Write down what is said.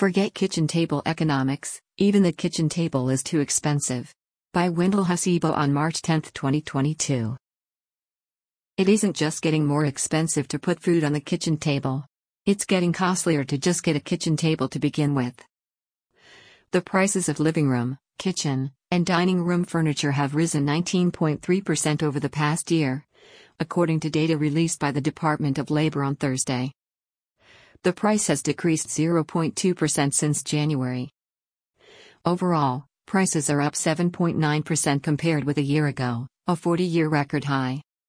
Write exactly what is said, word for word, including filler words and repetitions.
Forget kitchen table economics, even the kitchen table is too expensive. By Wendell Hasebo on March tenth, twenty twenty-two. It isn't just getting more expensive to put food on the kitchen table. It's getting costlier to just get a kitchen table to begin with. The prices of living room, kitchen, and dining room furniture have risen nineteen point three percent over the past year, according to data released by the Department of Labor on Thursday. The price has decreased zero point two percent since January. Overall, prices are up seven point nine percent compared with a year ago, a forty-year record high.